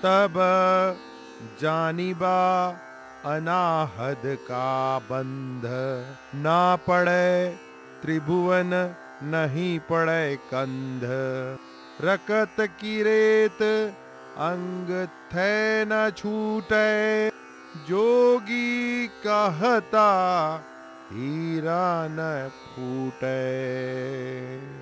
तब जानिबा अनाहद का बंध। ना पड़े त्रिभुवन नहीं पड़े कंध। रकत की रेत अंग थे न छूटे। जोगी कहता हीरा न फूटे।